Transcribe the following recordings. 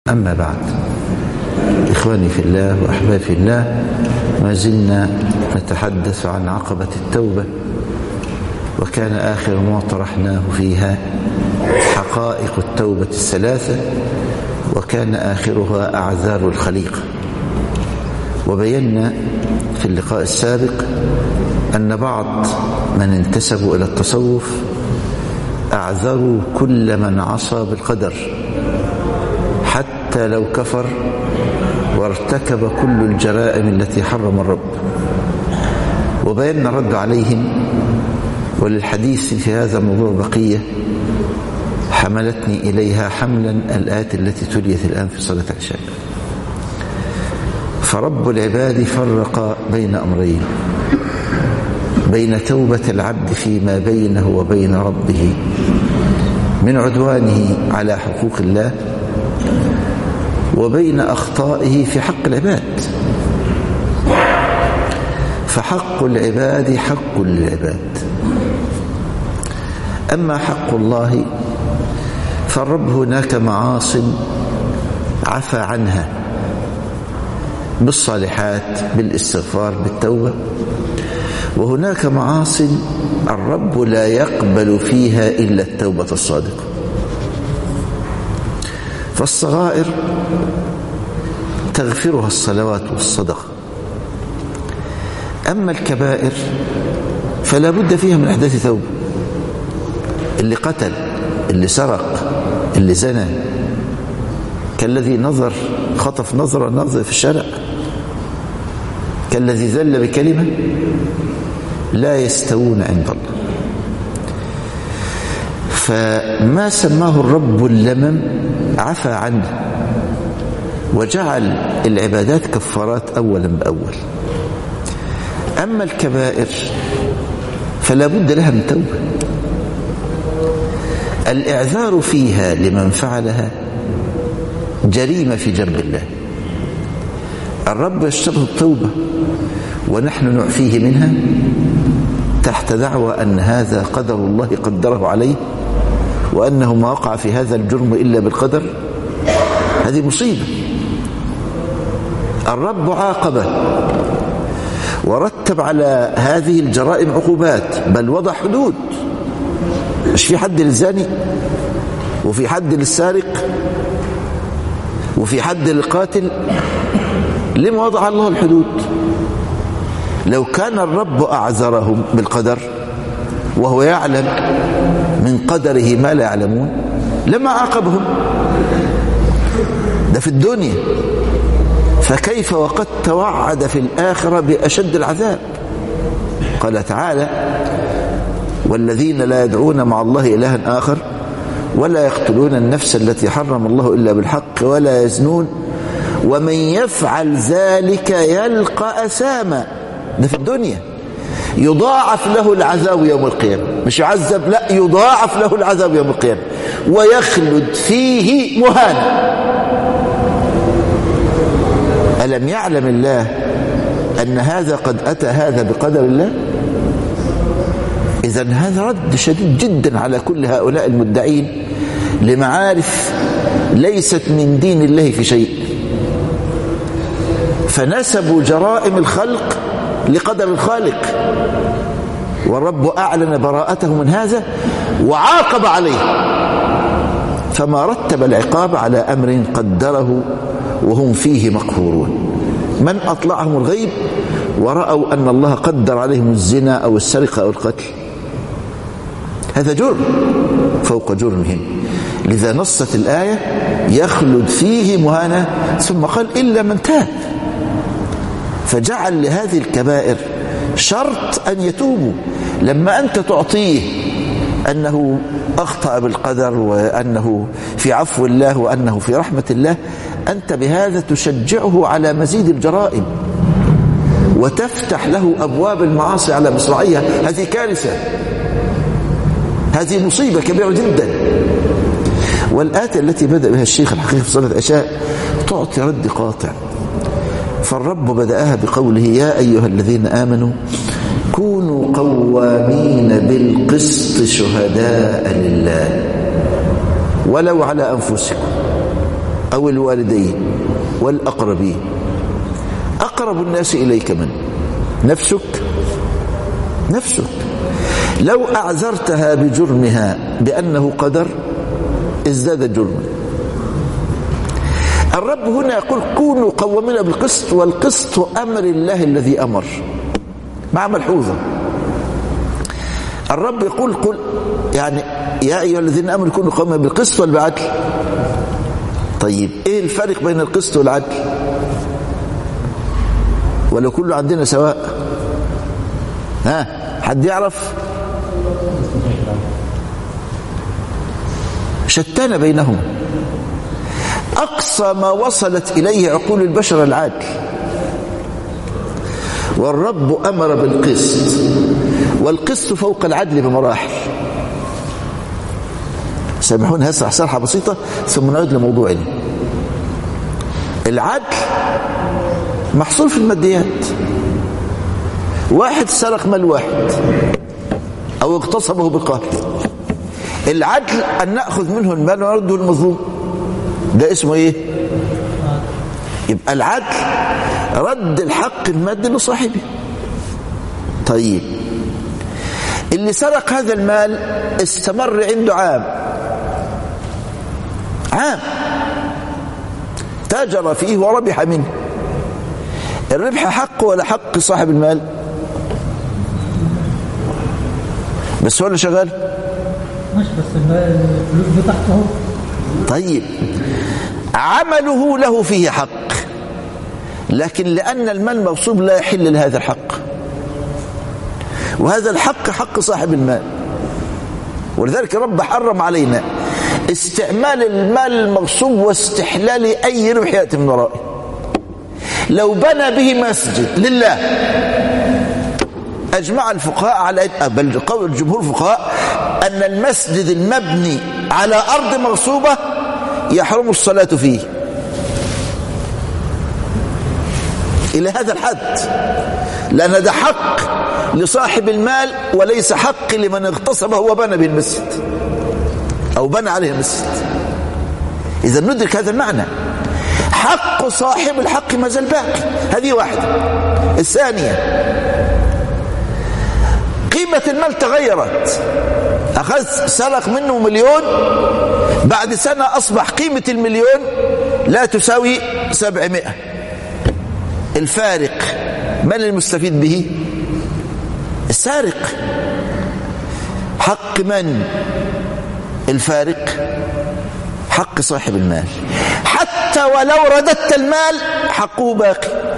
أما بعد، إخواني في الله وأحبابي في الله، ما زلنا نتحدث عن عقبة التوبة، وكان آخر ما طرحناه فيها حقائق التوبة الثلاثة، وكان آخرها أعذار الخليقة. وبينا في اللقاء السابق أن بعض من انتسبوا إلى التصوف أعذروا كل من عصى بالقدر حتى لو كفر وارتكب كل الجرائم التي حرم الرب، وبينا رد عليهم. وللحديث في هذا الموضوع بقية حملتني إليها حملا الآيات التي تليت الآن في صلاة العشاء. فرب العباد فرق بين أمرين: بين توبة العبد فيما بينه وبين ربه من عدوانه على حقوق الله، وبين أخطائه في حق العباد. فحق العباد حق للعباد، أما حق الله فالرب هناك معاصٍ عفى عنها بالصالحات بالاستغفار بالتوبة، وهناك معاصٍ الرب لا يقبل فيها إلا التوبة الصادقة. فالصغائر تغفرها الصلوات والصدقة، أما الكبائر فلا بد فيها من إحداث توبة. اللي قتل، اللي سرق، اللي زنى، كالذي نظر خطف نظر في الشارع، كالذي ذل بكلمة، لا يستوون عند الله. فما سماه الرب اللمم عفى عنه وجعل العبادات كفارات أولا بأول. أما الكبائر فلا بد لها من توبة. الإعذار فيها لمن فعلها جريمة في جنب الله. الرب يشتبه التوبة ونحن نعفيه منها تحت دعوى أن هذا قدر الله قدره عليه، وأنه ما وقع في هذا الجرم إلا بالقدر. هذه مصيبة. الرب عاقبه ورتب على هذه الجرائم عقوبات، بل وضع حدود. مش في حد للزاني، وفي حد للسارق، وفي حد للقاتل؟ لما وضع الله الحدود؟ لو كان الرب أعذرهم بالقدر وهو يعلم من قدره ما لا يعلمون لما عاقبهم. ده في الدنيا، فكيف وقد توعد في الآخرة بأشد العذاب؟ قال تعالى: والذين لا يدعون مع الله إلها آخر ولا يقتلون النفس التي حرم الله إلا بالحق ولا يزنون ومن يفعل ذلك يلقى أثاما. ده في الدنيا، يضاعف له العذاب يوم القيامة. مش يعذب، لا، يضاعف له العذاب يوم القيامة ويخلد فيه مهانا. ألم يعلم الله أن هذا قد أتى هذا بقدر الله؟ إذن هذا رد شديد جدا على كل هؤلاء المدعين لمعارف ليست من دين الله في شيء، فنسبوا جرائم الخلق لقدر الخالق، والرب أعلن براءته من هذا وعاقب عليه، فما رتب العقاب على أمر قدره وهم فيه مقهورون. من أطلعهم الغيب ورأوا أن الله قدر عليهم الزنا أو السرقة أو القتل، هذا جرم فوق جرمهم. لذا نصت الآية: يخلد فيه مهانا، ثم قال: إلا من تاب. فجعل لهذه الكبائر شرط أن يتوبوا. لما أنت تعطيه أنه أخطأ بالقدر وأنه في عفو الله وأنه في رحمة الله، أنت بهذا تشجعه على مزيد الجرائم وتفتح له أبواب المعاصي على مصراعيها. هذه كارثة، هذه مصيبة كبيرة جدا. والآية التي بدأ بها الشيخ الحقيقي في صلاة العشاء تعطي رد قاطع. فالرب بدأها بقوله: يا أيها الذين آمنوا كونوا قوامين بالقسط شهداء لله ولو على أنفسكم أو الوالدين والأقربين. أقرب الناس إليك من نفسك. لو أعذرتها بجرمها بأنه قدر ازداد جرما. الرب هنا يقول كونوا قوامين بالقسط، والقسط أمر الله الذي أمر، مع ملحوظة. الرب يقول قل يعني يا أيها الذين آمنوا كونوا قوامين بالقسط والعدل. طيب إيه الفرق بين القسط والعدل؟ ولو كله عندنا سواء؟ حد يعرف؟ شتان بينهم. أقصى ما وصلت إليه عقول البشر العدل، والرب أمر بالقسط، والقسط فوق العدل بمراحل. سامحون هسرح سرحة بسيطة ثم نعود لموضوعنا. العدل محصول في الماديات. واحد سرق مال واحد أو اغتصبه بقهر، العدل أن نأخذ منه المال ونرده المظلوم، ده اسمه إيه؟ يبقى العدل رد الحق المادي لصاحبه. طيب اللي سرق هذا المال استمر عنده عام تاجر فيه وربح منه، الربح حق ولا حق صاحب المال؟ بس هو اللي شغال مش بس الفلوس بتاعته. طيب عمله له فيه حق، لكن لأن المال مغصوب لا يحل لهذا الحق، وهذا الحق حق صاحب المال. ولذلك رب حرم علينا استعمال المال المغصوب واستحلال أي ربح يأتي من ورائه. لو بنى به مسجد لله، أجمع الفقهاء على بل قول جمهور الفقهاء أن المسجد المبني على أرض مغصوبة يحرم الصلاة فيه إلى هذا الحد، لأن ده حق لصاحب المال وليس حق لمن اغتصبه وبنى به المسجد أو بنى عليه المسجد. إذا ندرك هذا المعنى، حق صاحب الحق ما زال باقي. هذه واحدة. الثانية قيمة المال تغيرت، أخذ سرق منه 1,000,000، بعد سنة أصبح قيمة 1,000,000 لا تساوي 700. الفارق من المستفيد به؟ السارق. حق من؟ الفارق حق صاحب المال. حتى ولو رددت المال حقه باقي،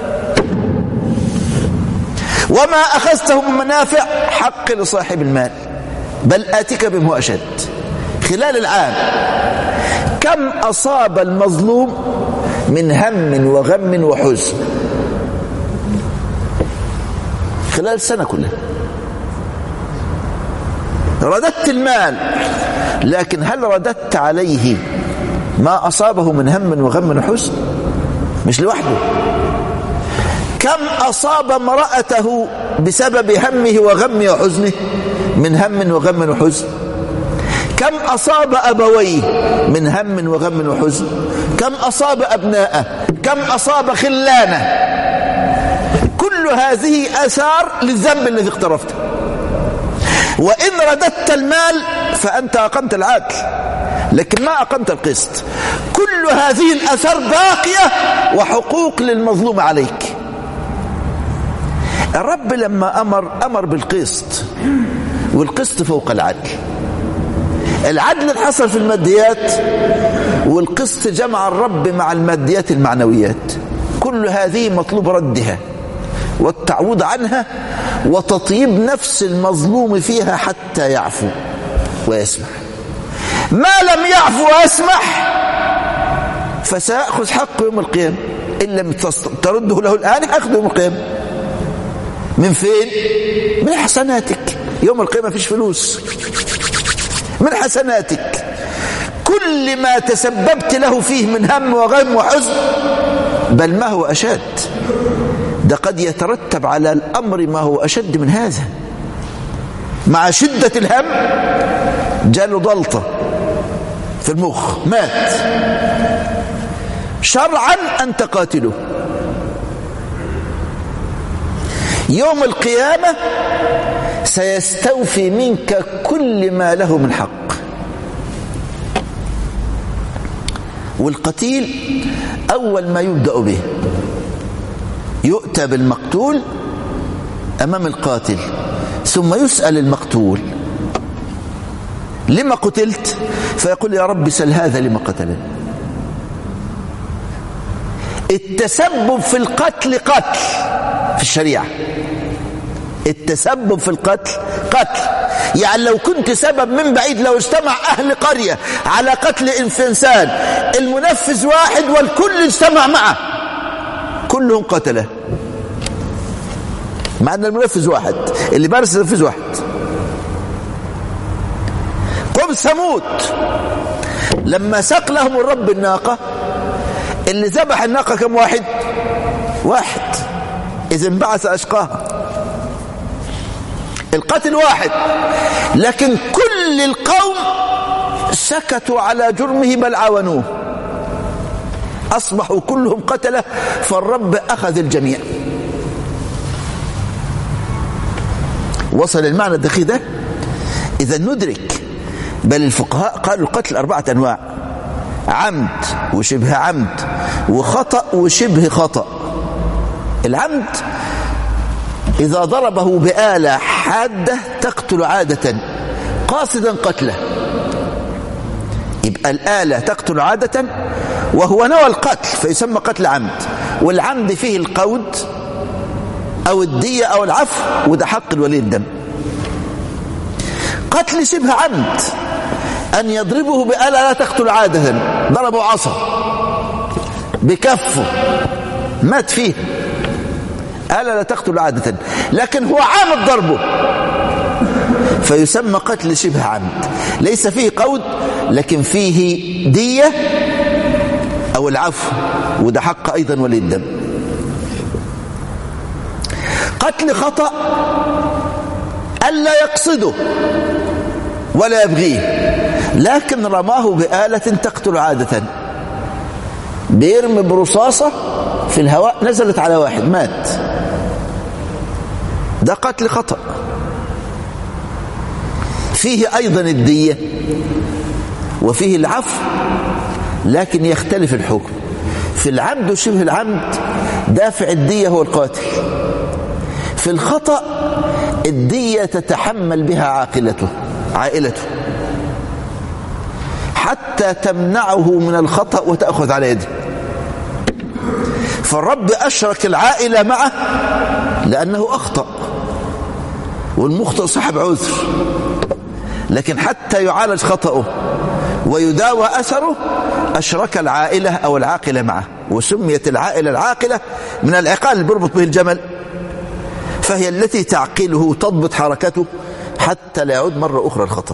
وما أخذته من منافع حق لصاحب المال. بل آتيك بما هو أشد. خلال العام كم أصاب المظلوم من هم وغم وحزن خلال السنة كلها؟ رددت المال، لكن هل رددت عليه ما أصابه من هم وغم وحزن؟ مش لوحده. كم أصاب امرأته بسبب همه وغمه وحزنه من هم وغم وحزن؟ كم أصاب أبويه من هم وغم وحزن؟ كم أصاب أبناءه؟ كم أصاب خلانه؟ كل هذه آثار للذنب الذي اقترفته. وإن رددت المال فأنت أقمت العدل، لكن ما أقمت القسط. كل هذه الآثار باقية وحقوق للمظلوم عليك. الرب لما أمر بالقسط، والقسط فوق العدل. العدل حصل في الماديات، والقسط جمع الرب مع الماديات المعنويات. كل هذه مطلوب ردها والتعويض عنها وتطيب نفس المظلوم فيها حتى يعفو ويسمح. ما لم يعفو ويسمح فسيأخذ حقه يوم القيامة، إن لم ترده له الآن أخذه يوم القيامة. من فين؟ من حسناتك. يوم القيامة فيش فلوس، من حسناتك. كل ما تسببت له فيه من هم وغم وحزن، بل ما هو أشد، ده قد يترتب على الأمر ما هو أشد من هذا. مع شدة الهم جاله ضلطة في المخ، مات. شرعا أنت قاتله. يوم القيامة سيستوفي منك كل ما له من حق. والقتيل أول ما يبدأ به يؤتى بالمقتول أمام القاتل، ثم يسأل المقتول لما قتلت؟ فيقول يا رب سل هذا لما قتلني. التسبب في القتل قتل في الشريعة. التسبب في القتل قتل. يعني لو كنت سبب من بعيد، لو اجتمع أهل قرية على قتل إنسان، المنفذ واحد والكل اجتمع معه، كلهم قتله، مع أن المنفذ واحد، اللي بارس المنفذ واحد. قوم ثمود لما ساق لهم الرب الناقة، اللي ذبح الناقة كم واحد؟ واحد. إذا انبعث أشقاها. القتل واحد، لكن كل القوم سكتوا على جرمه بل عاونوه، أصبحوا كلهم قتله، فالرب أخذ الجميع. وصل المعنى الدقيق ده؟ إذا ندرك. بل الفقهاء قالوا القتل 4 أنواع: عمد وشبه عمد وخطأ وشبه خطأ. العمد إذا ضربه بآلة حادة تقتل عادة قاصدا قتله، يبقى الآلة تقتل عادة وهو نوى القتل فيسمى قتل عمد. والعمد فيه القود أو الدية أو العفو، وده حق الولي الدم. قتل شبه عمد أن يضربه بآلة لا تقتل عادة، ضربه عصا بكفه مات فيه، آلة لا تقتل عادة، لكن هو عامد ضربه فيسمى قتل شبه عمد، ليس فيه قود لكن فيه دية أو العفو، وده حق أيضا ولي الدم. قتل خطأ ألا يقصده ولا يبغيه، لكن رماه بآلة تقتل عادة، بيرمي برصاصة في الهواء نزلت على واحد مات، ده قتل خطأ. فيه أيضا الدية وفيه العفو، لكن يختلف الحكم. في العمد وشبه العمد دافع الدية هو القاتل. في الخطأ الدية تتحمل بها عائلته حتى تمنعه من الخطأ وتأخذ على يده. فالرب أشرك العائلة معه لأنه أخطأ، والمخطئ صاحب عذر، لكن حتى يعالج خطأه ويداوى أثره أشرك العائلة أو العاقلة معه. وسميت العائلة العاقلة من العقال اللي بربط به الجمل، فهي التي تعقله تضبط حركته حتى لا يعود مرة أخرى الخطأ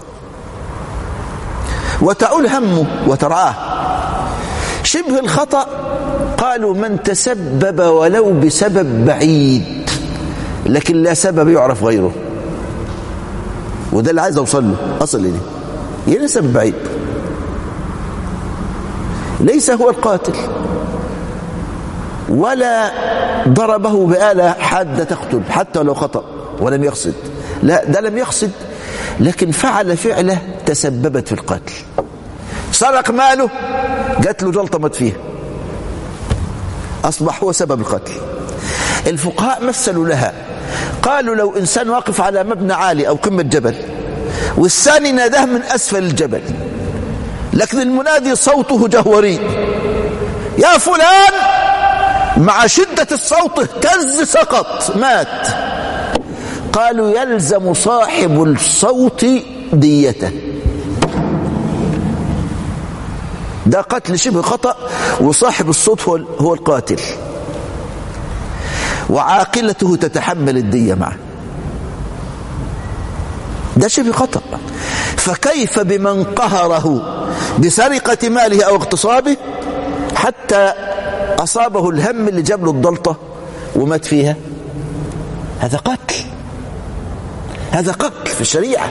وتعول همه وترعاه. شبه الخطأ قالوا من تسبب ولو بسبب بعيد لكن لا سبب يعرف غيره، وده اللي عايز أوصل له، أصل إليه. يعني سبب بعيد، ليس هو القاتل ولا ضربه بآلة حادة تقتل حتى لو خطأ ولم يقصد، لا، ده لم يقصد لكن فعل فعله تسببت في القتل. سرق ماله، جات له جلطة مات فيها، أصبح هو سبب القتل. الفقهاء مثلوا لها، قالوا لو إنسان واقف على مبنى عالي أو قمة جبل والثاني ناداه من أسفل الجبل، لكن المنادي صوته جهوري، يا فلان، مع شدة الصوت اهتز سقط مات. قالوا يلزم صاحب الصوت ديته. ده قتل شبه خطأ، وصاحب الصوت هو القاتل، وعاقلته تتحمل الدية معه. ده شبه خطأ. فكيف بمن قهره بسرقة ماله أو اغتصابه حتى أصابه الهم اللي جاب له الضلطة ومات فيها؟ هذا قتل، هذا قتل في الشريعة.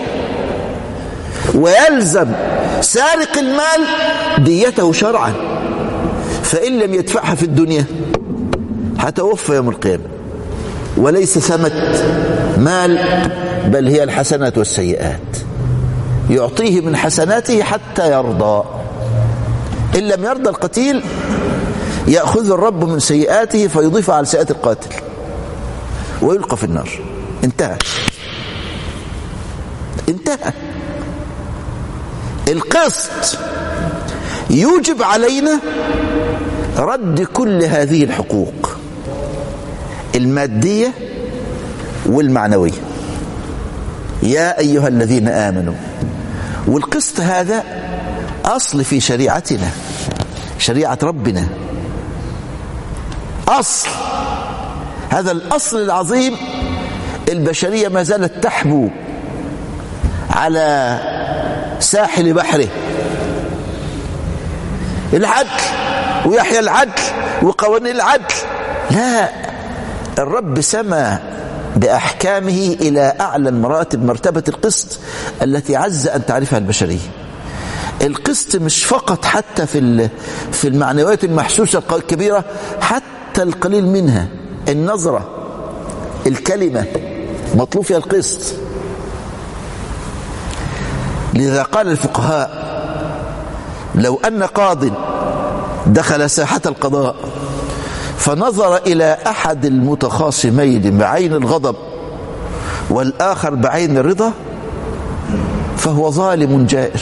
ويلزم سارق المال ديته شرعا. فإن لم يدفعها في الدنيا هتوفى يوم القيامة، وليس ثمة مال، بل هي الحسنات والسيئات، يعطيه من حسناته حتى يرضى. إن لم يرضى القتيل يأخذ الرب من سيئاته فيضيف على سيئات القاتل ويلقى في النار. انتهى. القسط يوجب علينا رد كل هذه الحقوق المادية والمعنوية، يا أيها الذين آمنوا. والقسط هذا أصل في شريعتنا، شريعة ربنا، أصل. هذا الأصل العظيم البشرية ما زالت تحبو على ساحل بحره. العدل ويحيى العدل وقوانين العدل، لا، الرب سمى بأحكامه إلى أعلى المراتب، مرتبة القسط التي عز أن تعرفها البشرية. القسط مش فقط حتى في المعنويات المحسوسة الكبيرة، حتى القليل منها، النظرة، الكلمة، مطلوب فيها القسط. لذا قال الفقهاء: لو أن قاض دخل ساحة القضاء فنظر إلى أحد المتخاصمين بعين الغضب والآخر بعين الرضا فهو ظالم جائر،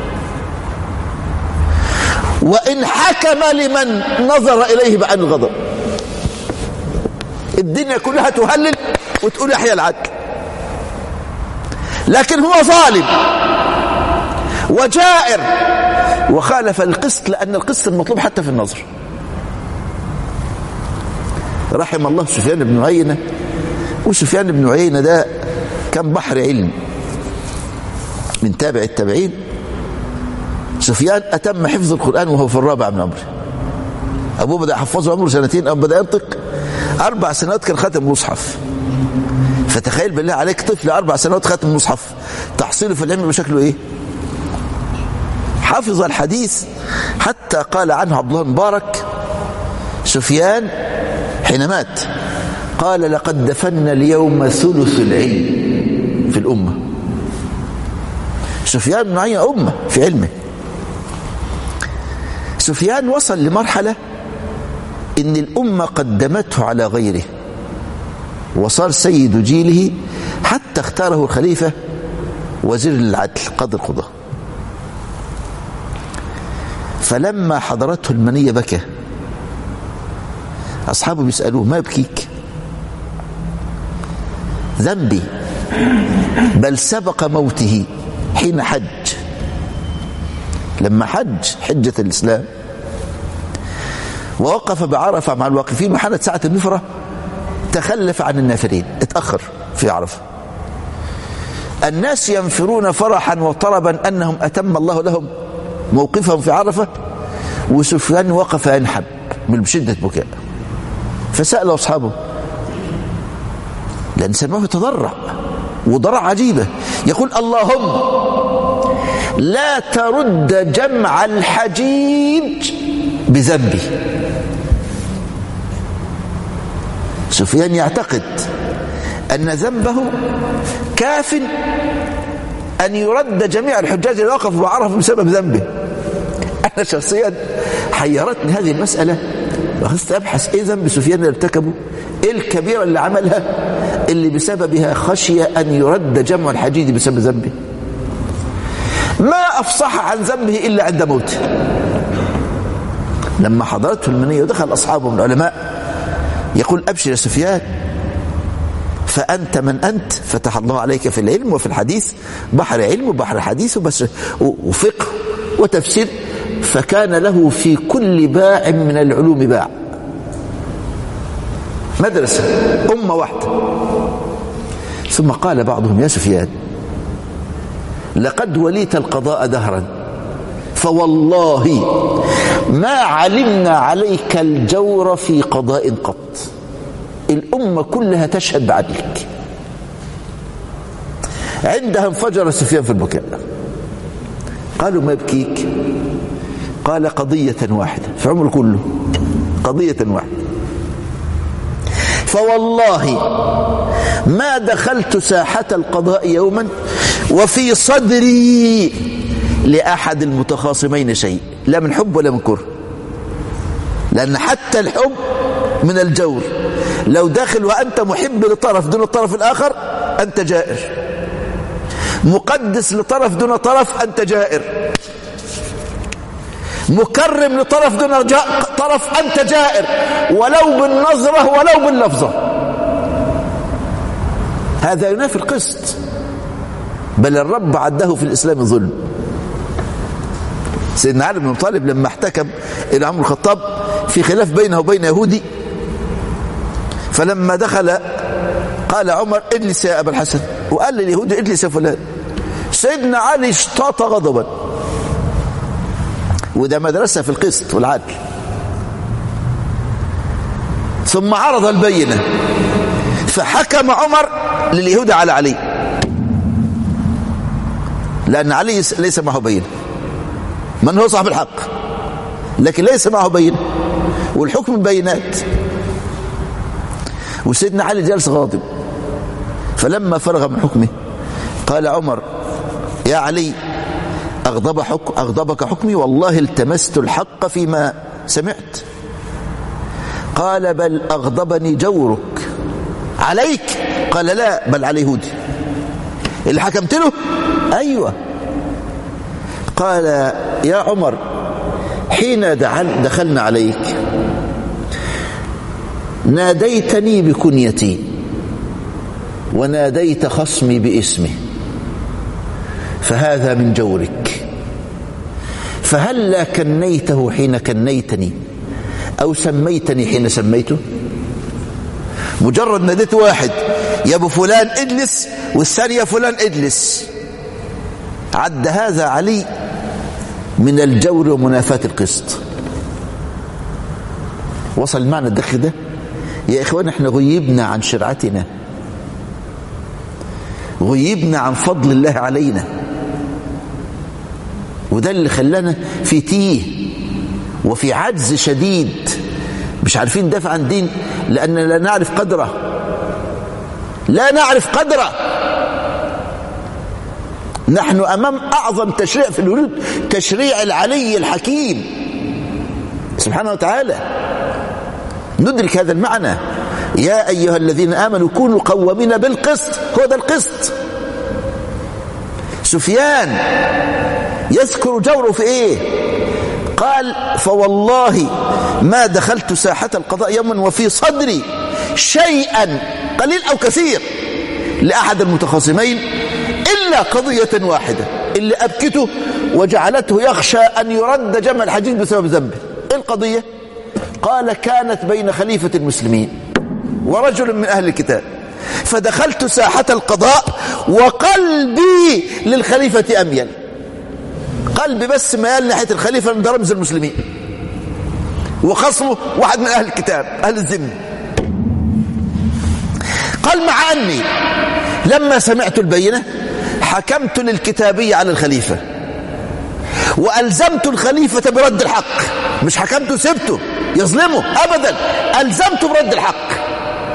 وإن حكم لمن نظر إليه بعين الغضب. الدنيا كلها تهلل وتقول يحيى العدل، لكن هو ظالم وجائر وخالف القسط، لأن القسط المطلوب حتى في النظر. رحم الله سفيان بن عيينة. وسفيان بن عيينة ده كان بحر علم من تابع التابعين. سفيان أتم حفظ القرآن وهو في الرابع من عمره. أبوه بدأ يحفظه عمره 2 أو بدأ ينطق 4 سنوات كان ختم مصحف. فتخيل بالله عليك طفل 4 سنوات ختم مصحف، تحصيله في العلم بشكله إيه؟ حفظ الحديث حتى قال عنه عبد الله المبارك: سفيان حين مات قال: لقد دفنا اليوم ثلث العلم في الأمة. سفيان بن عيينة أمة في علمه. سفيان وصل لمرحلة إن الأمة قدمته على غيره، وصار سيد جيله، حتى اختاره الخليفة وزير العدل قاضي القضاء. فلما حضرته المنية بكى. أصحابه بيسألوه: ما يبكيك؟ ذنبي، بل سبق موته حين حج. لما حج حجة الإسلام ووقف بعرفة مع الواقفين، وحانت ساعة النفرة تخلف عن النافرين، اتأخر في عرفة. الناس ينفرون فرحا وطربا أنهم أتم الله لهم موقفهم في عرفة، وسفيان وقف ينحب من شدة بكاء. فسأل أصحابه، لأن سماه يتضرع وضرع عجيبة، يقول: اللهم لا ترد جمع الحجيج بذنبي. سفيان يعتقد أن ذنبه كاف أن يرد جميع الحجاج اللي وقفوا بعرفة بسبب ذنبه. أنا شخصيا حيرتني هذه المسألة، وأخذت أبحث إيه ذنب سفيان اللي ارتكبه، إيه الكبيرة اللي عملها اللي بسببها خشية أن يرد جمع الحجيج بسبب ذنبه. ما أفصح عن ذنبه إلا عند موته. لما حضرته المنية ودخل أصحابه من العلماء يقول: أبشر يا سفيان، فأنت من أنت، فتح الله عليك في العلم وفي الحديث، بحر علم وبحر حديث وفقه وتفسير، فكان له في كل باع من العلوم باع، مدرسة، أمة واحدة. ثم قال بعضهم: يا سفيان، لقد وليت القضاء دهرا، فوالله ما علمنا عليك الجور في قضاء قط، الأمة كلها تشهد بعدلك. عندها انفجر سفيان في البكاء. قالوا: ما يبكيك؟ قال قضية واحدة في عمره كله، قضية واحدة. فوالله ما دخلت ساحة القضاء يوما وفي صدري لأحد المتخاصمين شيء، لا من حب ولا من كره، لأن حتى الحب من الجور. لو داخل وأنت محب لطرف دون الطرف الآخر أنت جائر، مقدس لطرف دون طرف أنت جائر، مكرم لطرف دون طرف أنت جائر، ولو بالنظرة ولو باللفظة. هذا ينافي القسط، بل الرب عده في الإسلام ظلم. سيدنا علي بن أبي طالب لما احتكم إلى عمر الخطاب في خلاف بينه وبين يهودي، فلما دخل قال عمر اجلس يا أبا الحسن، وقال لليهودي اجلس يا فلان. سيدنا علي اشتاط غضبا، وده مدرسة في القسط والعدل. ثم عرض البينة، فحكم عمر لليهودي على علي، لأن علي ليس معه بينة، من هو صاحب الحق، لكن ليس معه بينة، والحكم بينات. وسيدنا علي جالس غاضب، فلما فرغ من حكمه قال عمر يا علي أغضبك حكمي؟ والله التمست الحق فيما سمعت. قال بل أغضبني جورك. عليك؟ قال لا، بل على يهودي اللي حكمت له. أيوة. قال يا عمر حين دخلنا عليك ناديتني بكنيتي وناديت خصمي باسمه، فهذا من جورك، فهلا كنيته حين كنيتني أو سميتني حين سميته؟ مجرد ناديت واحد يا ابو فلان اجلس، والثاني يا فلان اجلس، عد هذا علي من الجور ومنافاة القسط. وصل المعنى الدقيق ده يا إخوان. احنا غيبنا عن شرعتنا، غيبنا عن فضل الله علينا، وده اللي خلانا في تيه وفي عجز شديد، مش عارفين ندافع عن دين لأننا لا نعرف قدره، لا نعرف قدره. نحن أمام أعظم تشريع في الوجود، تشريع العلي الحكيم سبحانه وتعالى. ندرك هذا المعنى. يا أيها الذين آمنوا كونوا قوامين بالقسط، هو ده القسط. سفيان يذكر جوره في ايه؟ قال فوالله ما دخلت ساحة القضاء يوما وفي صدري شيئا قليل أو كثير لأحد المتخاصمين إلا قضية واحدة اللي أبكته وجعلته يخشى أن يرد جمع الحجيج بسبب ذنبه. إيه القضية؟ قال كانت بين خليفة المسلمين ورجل من أهل الكتاب، فدخلت ساحة القضاء وقلبي للخليفة أميل، قلبي بس ميال ناحية الخليفة ده رمز المسلمين، وخصمه واحد من أهل الكتاب أهل الذمة. قال مع أني لما سمعت البينة حكمت للكتابية على الخليفة وألزمت الخليفة برد الحق، مش حكمته سبته يظلمه أبدا، ألزمته برد الحق.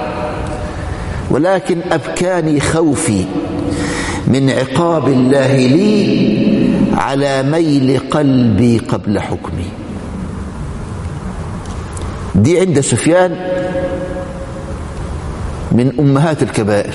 ولكن أبكاني خوفي من عقاب الله لي على ميل قلبي قبل حكمي. دي عند سفيان من أمهات الكبائر،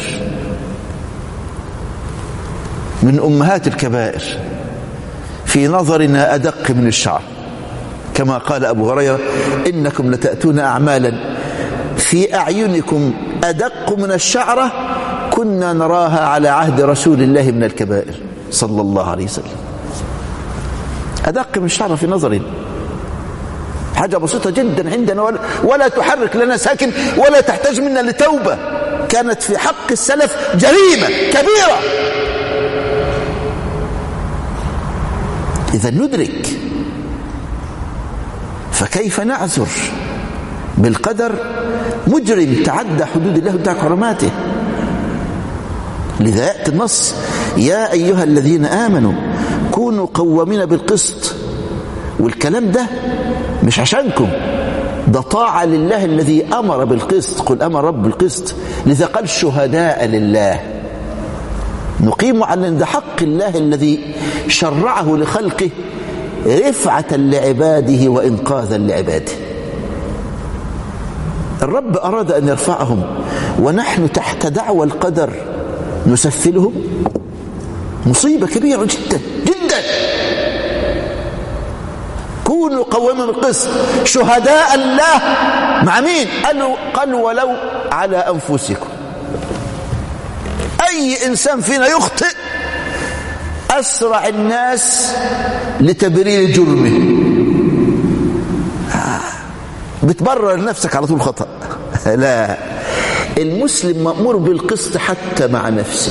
من أمهات الكبائر، في نظرنا أدق من الشعر، كما قال أبو هريرة إنكم لتأتون أعمالا في أعينكم أدق من الشعرة كنا نراها على عهد رسول الله من الكبائر صلى الله عليه وسلم. أدق من الشعرة في نظرنا، حاجة بسيطة جدا عندنا ولا تحرك لنا ساكن ولا تحتاج منا لتوبة، كانت في حق السلف جريمة كبيرة. إذا ندرك، فكيف نعذر بالقدر مجرم تعدى حدود الله وانتهك حرماته؟ لذا يأتي النص يا أيها الذين آمنوا كونوا قوامين بالقسط والكلام ده مش عشانكم، ده طاعة لله الذي أمر بالقسط. قل أمر رب بالقسط، لذا قال شهداء لله، نقيم على أن ده حق الله الذي شرعه لخلقه رفعة لعباده وإنقاذا لعباده. الرب أراد أن يرفعهم ونحن تحت دعوى القدر نسفلهم، مصيبة كبيرة جدا جدا. كونوا قوامين بالقسط شهداء الله مع مين؟ قال ولو على أنفسكم. أي إنسان فينا يخطئ أسرع الناس لتبرير جرمه، بتبرر نفسك على طول خطأ. لا، المسلم مأمور بالقسط حتى مع نفسه،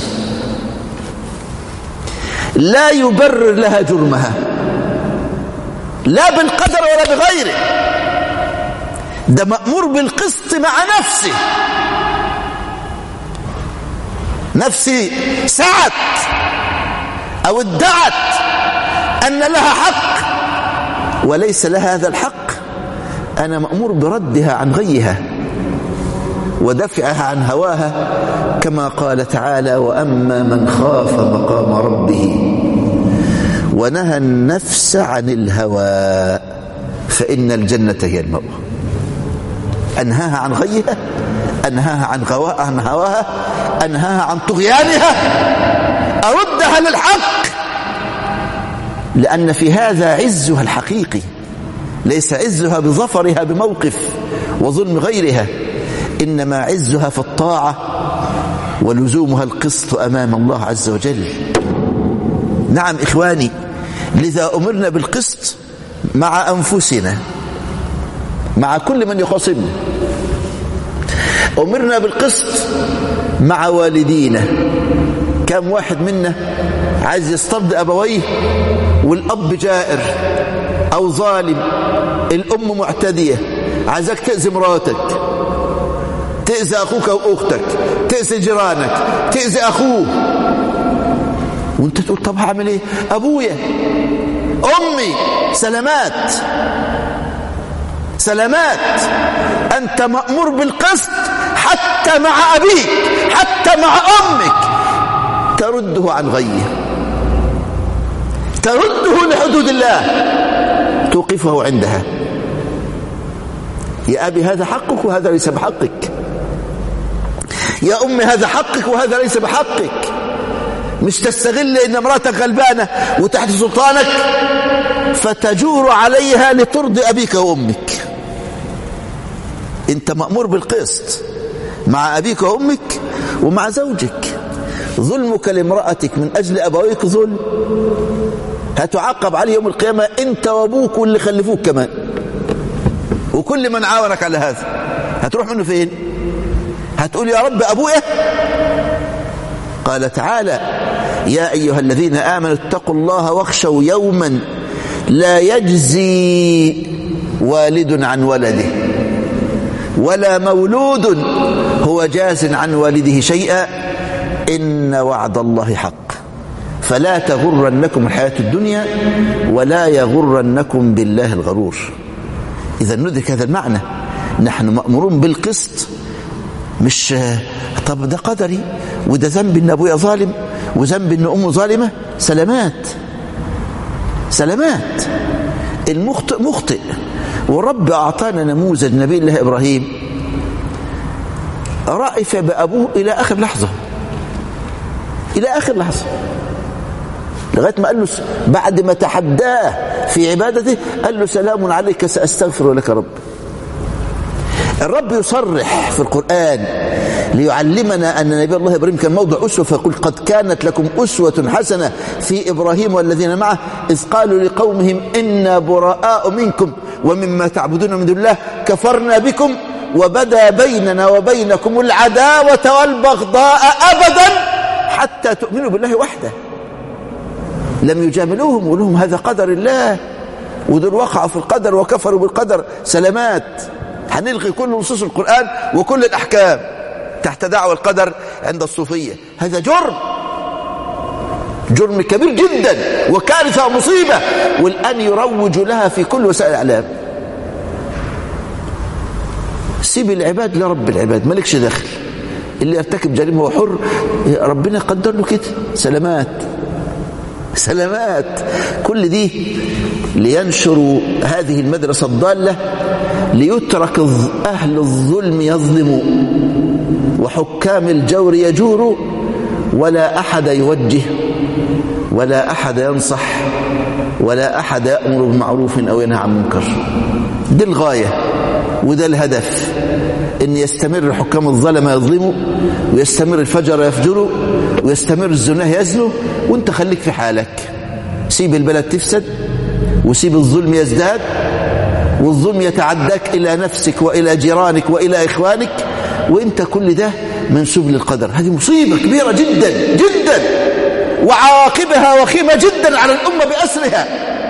لا يبرر لها جرمها لا بالقدر ولا بغيره، ده مأمور بالقسط مع نفسه. نفسي سعت أو ادعت أن لها حق وليس لها هذا الحق، أنا مأمور بردها عن غيها ودفعها عن هواها، كما قال تعالى وأما من خاف مقام ربه ونهى النفس عن الهوى فإن الجنة هي المأوى. أنهاها عن غيها، أنهاها عن هواها، أنهاها عن طغيانها، أردها للحق، لأن في هذا عزها الحقيقي، ليس عزها بظفرها بموقف وظلم غيرها، إنما عزها في الطاعة ولزومها القسط أمام الله عز وجل. نعم إخواني، لذا أمرنا بالقسط مع أنفسنا، مع كل من يخاصمنا. أمرنا بالقسط مع والدينا. كم واحد منا عايز يسترضي أبويه والأب جائر أو ظالم، الأم معتدية، عايزك تأذي مراتك، تأذي أخوك أو أختك، تأذي جيرانك، تأذي أخوه، وانت تقول طب هعمل ايه؟ أبويا أمي سلامات سلامات. أنت مأمور بالقسط حتى مع أبيك، حتى مع أمك، ترده عن غيه، ترده لحدود الله، توقفه عندها. يا أبي هذا حقك وهذا ليس بحقك، يا أمي هذا حقك وهذا ليس بحقك. مش تستغل إن امرأتك غلبانة وتحت سلطانك فتجور عليها لترضي أبيك وأمك. أنت مأمور بالقسط مع أبيك وأمك ومع زوجك. ظلمك لامرأتك من أجل أبويك ظلم، هتعاقب عليه يوم القيامة أنت وأبوك واللي خلفوك كمان، وكل من عاونك على هذا. هتروح منه فين؟ هتقول يا رب أبويا؟ قال تعالى يا أيها الذين آمنوا اتقوا الله واخشوا يوما لا يجزي والد عن ولده ولا مولود هو جاز عن والده شيئا إن وعد الله حق فلا تغرنكم الحياة الدنيا ولا يغرنكم بالله الغرور. إذا ندرك هذا المعنى، نحن مأمورون بالقسط. مش طب ده قدري وده ذنب ان ابويا ظالم وذنب ان امه ظالمه. سلامات سلامات. المخطئ مخطئ. والرب اعطانا نموذج نبي الله ابراهيم رأف بابوه الى اخر لحظه، الى اخر لحظه، لغايه ما قال له بعد ما تحداه في عبادته قال له سلام عليك ساستغفر لك رب. الرب يصرح في القرآن ليعلمنا أن نبي الله إبراهيم كان موضع أسوة، فيقول قد كانت لكم أسوة حسنة في إبراهيم والذين معه إذ قالوا لقومهم إنا براء منكم ومما تعبدون من دون الله كفرنا بكم وبدا بيننا وبينكم العداوة والبغضاء أبدا حتى تؤمنوا بالله وحده. لم يجاملوهم ولهم هذا قدر الله، ودول وقعوا في القدر وكفروا بالقدر. سلامات. هنلغي كل نصوص القرآن وكل الأحكام تحت دعوى القدر عند الصوفية. هذا جرم. جرم كبير جدا وكارثة ومصيبة، والآن يروج لها في كل وسائل الإعلام. سيب العباد لرب العباد، مالكش دخل. اللي يرتكب جريمة هو حر، ربنا قدر له كده. سلامات سلامات. كل دي لينشروا هذه المدرسة الضالة، ليترك أهل الظلم يظلموا وحكام الجور يجوروا، ولا أحد يوجه ولا أحد ينصح ولا أحد يأمر بمعروف أو ينهى عن منكر. دي الغاية وده الهدف، ان يستمر حكام الظلمة يظلموا، ويستمر الفجر يفجروا، ويستمر الزناه يزنوا، وانت خليك في حالك. سيب البلد تفسد، وسيب الظلم يزداد، والظلم يتعداك الى نفسك والى جيرانك والى اخوانك، وانت كل ده منسوب للقدر. هذه مصيبة كبيرة جدا جدا، وعواقبها وخيمة جدا على الأمة بأسرها.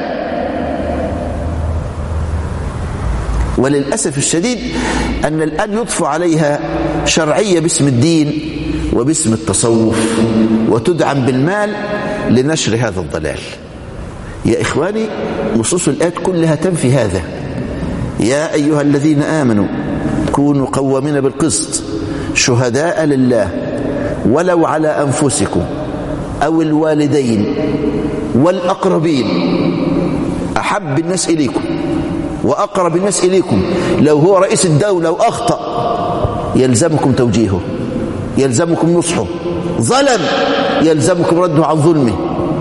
وللأسف الشديد أن الآن يضفى عليها شرعية باسم الدين وباسم التصوف، وتدعم بالمال لنشر هذا الضلال. يا إخواني، نصوص الآيات كلها تنفي هذا. يا أيها الذين آمنوا كونوا قوامين بالقسط شهداء لله ولو على أنفسكم أو الوالدين والأقربين، أحب الناس إليكم وأقرب الناس إليكم. لو هو رئيس الدولة وأخطأ يلزمكم توجيهه، يلزمكم نصحه. ظلم يلزمكم رده عن ظلمه،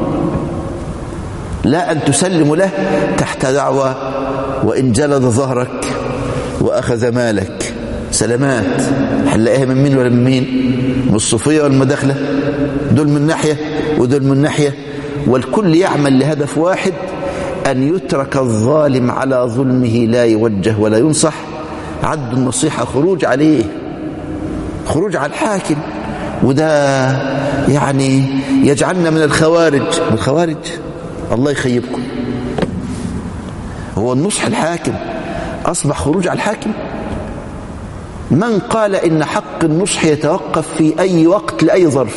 لا أن تسلموا له تحت دعوة وإن جلد ظهرك وأخذ مالك. سلامات. هنلاقيها من مين ولا من مين؟ من الصوفية والمداخلة، دول من ناحية ودول من ناحية، والكل يعمل لهدف واحد، أن يترك الظالم على ظلمه، لا يوجه ولا ينصح. عد النصيحة خروج عليه، خروج على الحاكم، وده يعني يجعلنا من الخوارج. من الخوارج الله يخيبكم. هو النصح الحاكم أصبح خروج على الحاكم؟ من قال إن حق النصح يتوقف في أي وقت لأي ظرف؟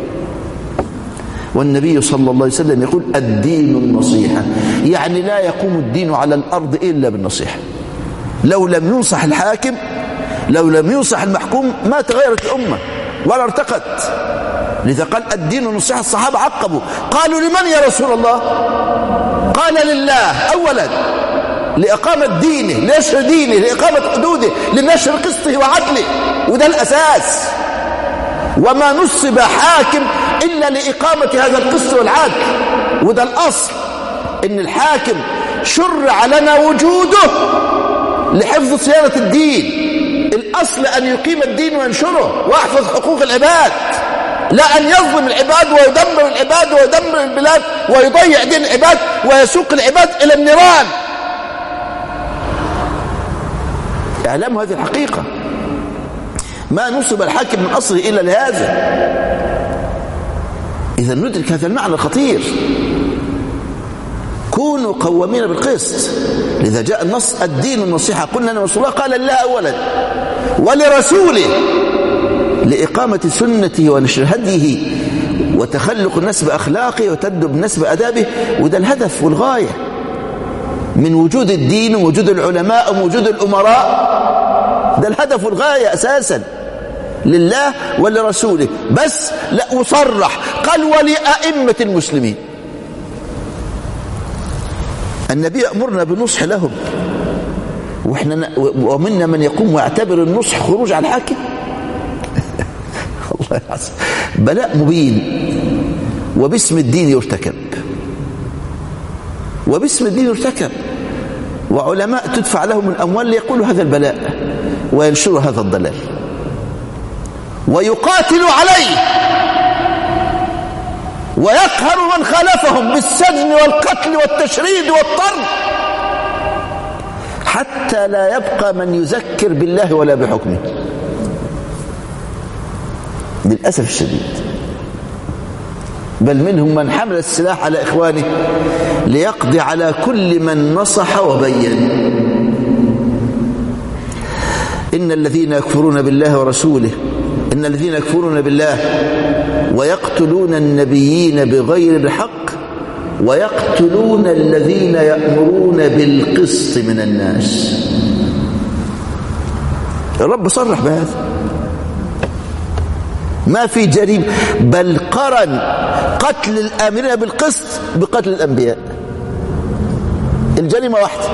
والنبي صلى الله عليه وسلم يقول الدين النصيحة، يعني لا يقوم الدين على الأرض إلا بالنصيحة. لو لم ينصح الحاكم، لو لم ينصح المحكوم، ما تغيرت الأمة ولا ارتقت. لذا قال الدين النصيحة. الصحابة عقبوا قالوا لمن يا رسول الله؟ قال لله أولا، لإقامة دينه، لنشر دينه، لإقامة حدوده، لنشر قسطه وعدله، وده الأساس. وما نصب حاكم إلا لإقامة هذا القسط والعدل، وده الأصل. إن الحاكم شرع لنا وجوده لحفظ صيانة الدين. الأصل أن يقيم الدين وينشره ويحفظ حقوق العباد، لا أن يظلم العباد ويدمر العباد ويدمر البلاد ويضيع دين العباد ويسوق العباد إلى النيران. اعلموا هذه الحقيقة. ما نصب الحاكم من أصله إلا لهذا. إذا ندرك هذا المعنى الخطير. كونوا قوامين بالقسط. لذا جاء النص الدين النصيحة. قلنا أن رسول الله قال لله أولا ولرسوله لإقامة سنته ونشر هديه وتخلق الناس بأخلاقه وتدب الناس بأدابه، وده الهدف والغاية من وجود الدين ووجود العلماء ووجود الأمراء. ده الهدف والغاية أساسا، لله ولرسوله. بس لا أصرح قال ولأئمة المسلمين. النبي أمرنا بالنصح لهم، ومنا من يقوم ويعتبر النصح خروج على الحاكم. الله يحسن. بلاء مبين، وباسم الدين يرتكب، وباسم الدين يرتكب، وعلماء تدفع لهم الأموال ليقولوا هذا البلاء وينشروا هذا الضلال ويقاتلوا عليه ويقهر من خالفهم بالسجن والقتل والتشريد والطرد، حتى لا يبقى من يذكر بالله ولا بحكمه. للأسف الشديد، بل منهم من حمل السلاح على إخوانه ليقضي على كل من نصح وبين. إن الذين يكفرون بالله ورسوله، إن الذين يكفرون بالله ويقتلون النبيين بغير الحق ويقتلون الذين يأمرون بالقسط من الناس. الرب صرح بهذا، ما في جريمة، بل قرن قتل الآمرين بالقسط بقتل الأنبياء. الجريمة واحدة،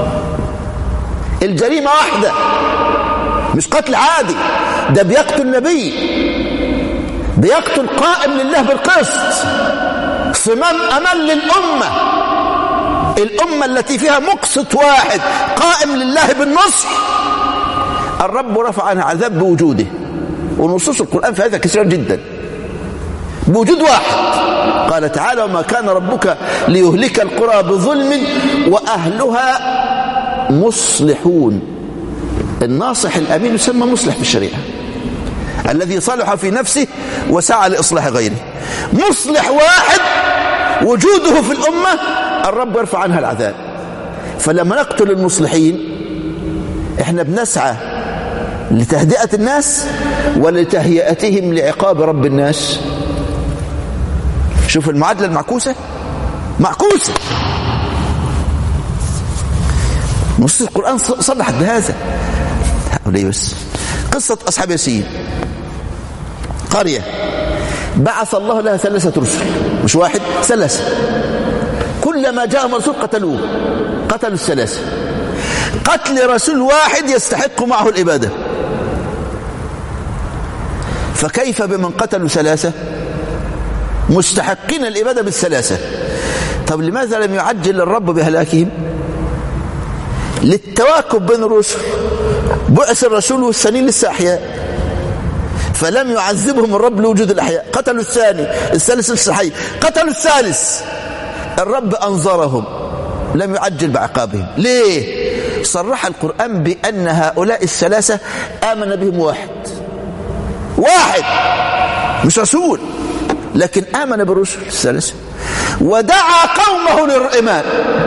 الجريمة واحدة، مش قتل عادي، ده بيقتل نبي، بيقتل قائم لله بالقسط، صمام أمان للأمة، الأمة التي فيها مقسط واحد قائم لله بالنصح. الرب رفع عنها عذاب بوجوده، ونصوص القرآن في هذا كثيرا جدا، بوجود واحد. قال تعالى: وما كان ربك ليهلك القرى بظلم وأهلها مصلحون. الناصح الأمين يسمى مصلح في الشريعة، الذي صلح في نفسه وسعى لإصلاح غيره. مصلح واحد وجوده في الأمة الرب يرفع عنها العذاب. فلما نقتل المصلحين احنا بنسعى لتهدئة الناس ولتهيئتهم لعقاب رب الناس. شوف المعادلة المعكوسة، معكوسة. نصوص القرآن صلحت بهذا. بس قصة أصحاب ياسين، قرية بعث الله لها 3 رسل، مش واحد، 3. كلما جاء رسول قتلوه، قتلوا 3. قتل رسول واحد يستحق معه الإبادة، فكيف بمن قتلوا 3 مستحقين الإبادة بال3؟ طب لماذا لم يعجل الرب بهلاكهم؟ للتواكب بين الرسل، بعث الرسول والثاني لسه أحياء، فلم يعذبهم الرب لوجود الأحياء. قتلوا الثاني، الثالث لسه حي، قتلوا الثالث، الرب أنظرهم، لم يعجل بعقابهم. ليه؟ صرح القرآن بأن هؤلاء ال3 آمن بهم واحد، مش رسول، لكن آمن بالرسل ال3 ودعا قومه للإيمان،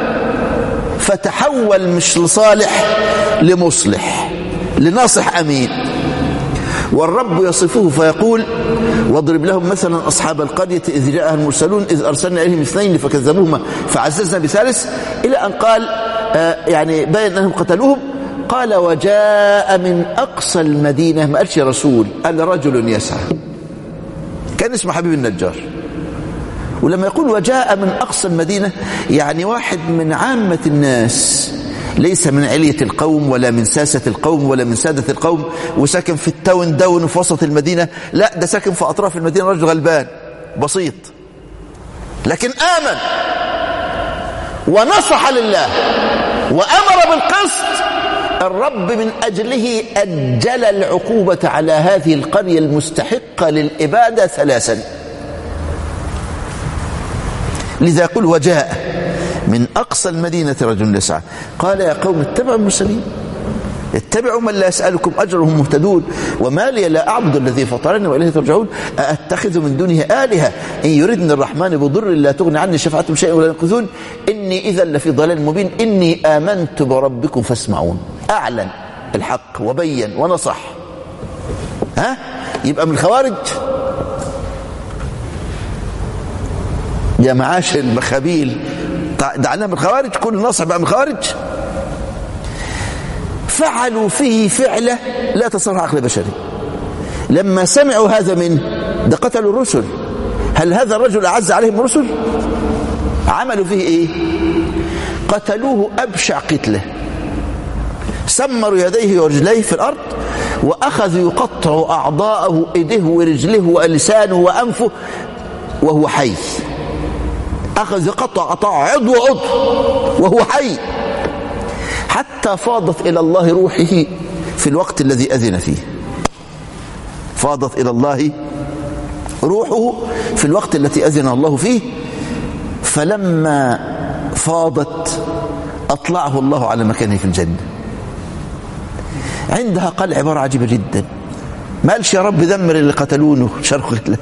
فتحول مش لصالح لمصلح، لناصح أمين. والرب يصفه فيقول: واضرب لهم مثلا أصحاب القرية إذ جاءها المرسلون إذ أرسلنا إليهم 2 فكذبوهما فعززنا ب3، إلى أن قال يعني بين أنهم قتلوهم. قال: وجاء من أقصى المدينة، ما قالش رسول، قال رجل يسعى، كان اسمه حبيب النجار. ولما يقول وجاء من أقصى المدينة يعني واحد من عامة الناس، ليس من علية القوم ولا من ساسة القوم ولا من سادة القوم، وساكن في التاون داون في وسط المدينة، لا، ده ساكن في أطراف المدينة، رجل غلبان بسيط، لكن آمن ونصح لله وأمر بالقسط. الرب من أجله أجل العقوبة على هذه القرية المستحقة للإبادة 3. لذا يقول: وجاء من أقصى المدينة رجل يسعى قال يا قوم اتبعوا المرسلين، اتبعوا من لا يسألكم أجرهم مهتدون، وما لي لا أعبد الذي فطرني وإليه ترجعون، أأتخذ من دونه آلهة إن يردني الرحمن بضر لا تغني عني شفاعتهم شيئا ولا ينقذون، إني إذا لفي ضلال مبين، إني آمنت بربكم فاسمعون. أعلن الحق وبين ونصح. يبقى من الخوارج يا معاشر المخابيل، دعنا من الخوارج، كل النصح بقى من الخوارج. فعلوا فيه فعلة لا تصرف عقل بشري. لما سمعوا هذا منه، ده قتلوا الرسل، هل هذا الرجل أعز عليهم الرسل؟ عملوا فيه ايه؟ قتلوه أبشع قتله، سمروا يديه ورجليه في الأرض، وأخذوا يقطعوا أعضاءه، إيديه ورجله ولسانه وأنفه وهو حي. أخذ يقطع عضو وهو حي، حتى فاضت إلى الله روحه في الوقت الذي أذن فيه. فاضت إلى الله روحه في الوقت الذي أذن الله فيه، فلما فاضت أطلعه الله على مكانه في الجنة. عندها قال عبارة عجيبة جدا، ما قالش يا رب دمر اللي قتلونه شرق قتله.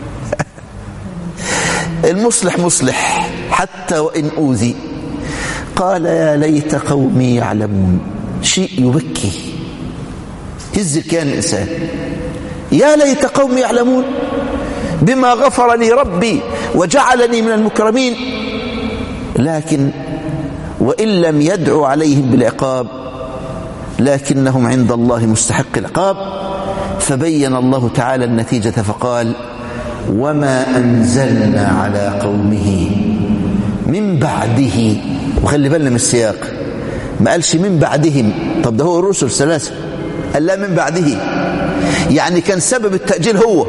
المصلح مصلح حتى وإن أوذي. قال يا ليت قومي يعلمون. شيء يبكي، يهز الكيان الإنسان. يا ليت قومي يعلمون، بما غفر لي ربي وجعلني من المكرمين. لكن وإن لم يدعوا عليهم بالعقاب لكنهم عند الله مستحق العقاب. فبين الله تعالى النتيجة فقال: وما أنزلنا على قومه من بعده. وخلي بالنا من السياق، ما قالش من بعدهم. طب ده هو الرسل ثلاثة، قال لا من بعده، يعني كان سبب التأجيل هو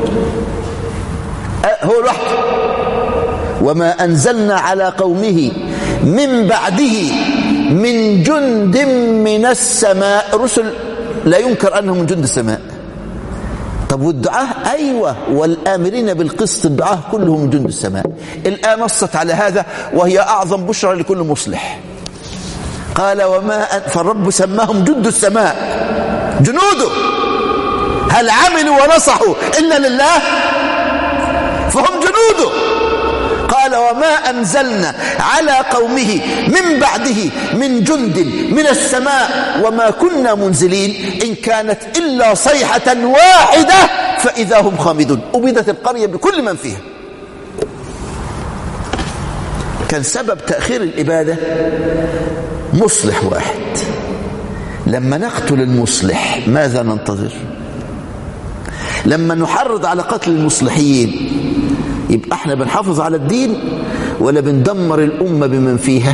لوحده. وما أنزلنا على قومه من بعده من جند من السماء. الرسل لا ينكر أنهم من جند السماء. طب والدعاء؟ أيوة، والآمرين بالقسط الدعاء كلهم من جند السماء. الآن نصت على هذا وهي أعظم بشرى لكل مصلح. قال فالرب سماهم جند السماء، جنوده. هل عملوا ونصحوا إلا لله؟ فهم جنوده. قال: وما أنزلنا على قومه من بعده من جند من السماء وما كنا منزلين إن كانت إلا صيحة واحدة فإذا هم خامدون. أبيدت القرية بكل من فيها. كان سبب تأخير الإبادة مصلح واحد. لما نقتل المصلح ماذا ننتظر؟ لما نحرض على قتل المصلحين يبقى احنا بنحافظ على الدين ولا بندمر الأمة بمن فيها؟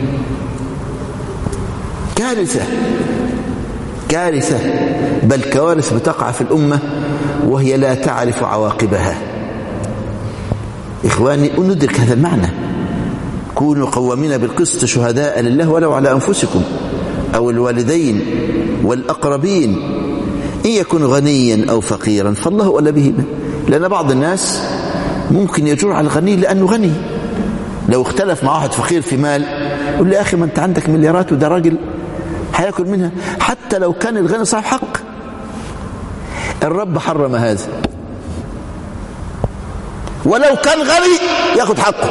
كارثة، كارثة، بل كوارث بتقع في الأمة وهي لا تعرف عواقبها. إخواني، ندرك هذا المعنى. كونوا قوامين بالقسط شهداء لله ولو على أنفسكم أو الوالدين والأقربين إن يكن غنيا أو فقيرا فالله أولى بهما. لأن بعض الناس ممكن يجور على الغني لأنه غني. لو اختلف مع واحد فقير في مال يقول لي: يا أخي ما أنت عندك مليارات وده راجل هياكل منها، حتى لو كان الغني صاحب حق. الرب حرم هذا، ولو كان غني ياخد حقه،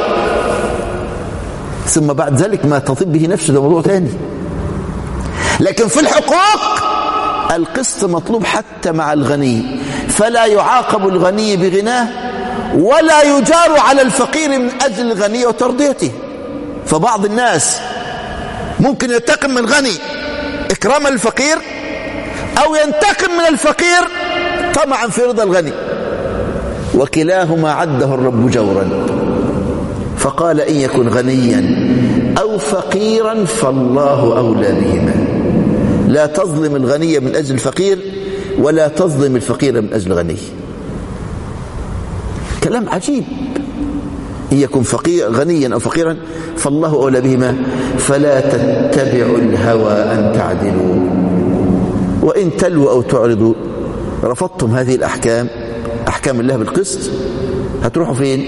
ثم بعد ذلك ما تطيب به نفسه ده موضوع ثاني. لكن في الحقوق القسط مطلوب حتى مع الغني، فلا يعاقب الغني بغناه ولا يجار على الفقير من أجل الغني وترضيته. فبعض الناس ممكن ينتقم من الغني إكراما للفقير، أو ينتقم من الفقير طمعا في رضا الغني، وكلاهما عده الرب جورا. فقال: إن يكن غنيا أو فقيرا فالله أولى بهما. لا تظلم الغني من أجل الفقير ولا تظلم الفقير من أجل الغني. كلام عجيب. إن يكن غنيا أو فقيرا فالله أولى بهما فلا تتبعوا الهوى أن تعدلوا وإن تلوا أو تعرضوا. رفضتم هذه الأحكام، أحكام الله بالقسط، هتروحوا فين؟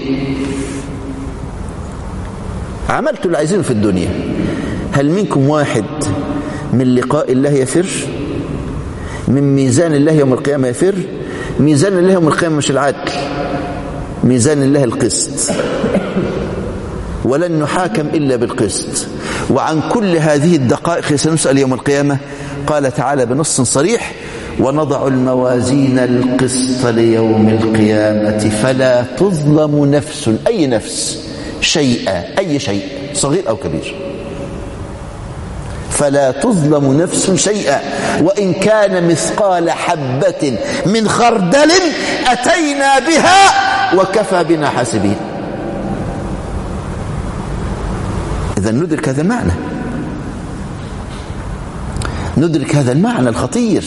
عملتوا اللي عايزينه في الدنيا. هل منكم واحد من لقاء الله يفر؟ من ميزان الله يوم القيامة يفر؟ ميزان الله يوم القيامة مش العدل، ميزان الله القسط، ولن نحاكم إلا بالقسط. وعن كل هذه الدقائق سنسأل يوم القيامة. قال تعالى بنص صريح: ونضع الموازين القسط ليوم القيامة فلا تظلم نفس، أي نفس، شيئا، أي شيء صغير أو كبير، فلا تظلم نفس شيئا وإن كان مثقال حبة من خردل أتينا بها وكفى بنا حاسبين. إذا ندرك هذا المعنى، ندرك هذا المعنى الخطير.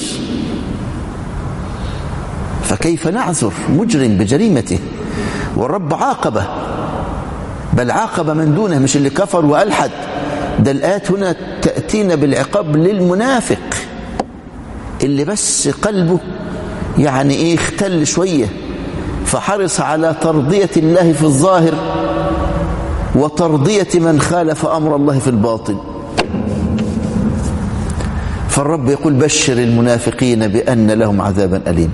فكيف نعذر مجرم بجريمته والرب عاقبه، بل عاقب من دونه، مش اللي كفر وألحد. ده الآيات هنا تأتينا بالعقاب للمنافق اللي بس قلبه يعني ايه اختل شوية، فحرص على ترضية الله في الظاهر وترضية من خالف أمر الله في الباطن. فالرب يقول: بشر المنافقين بأن لهم عذابا أليما.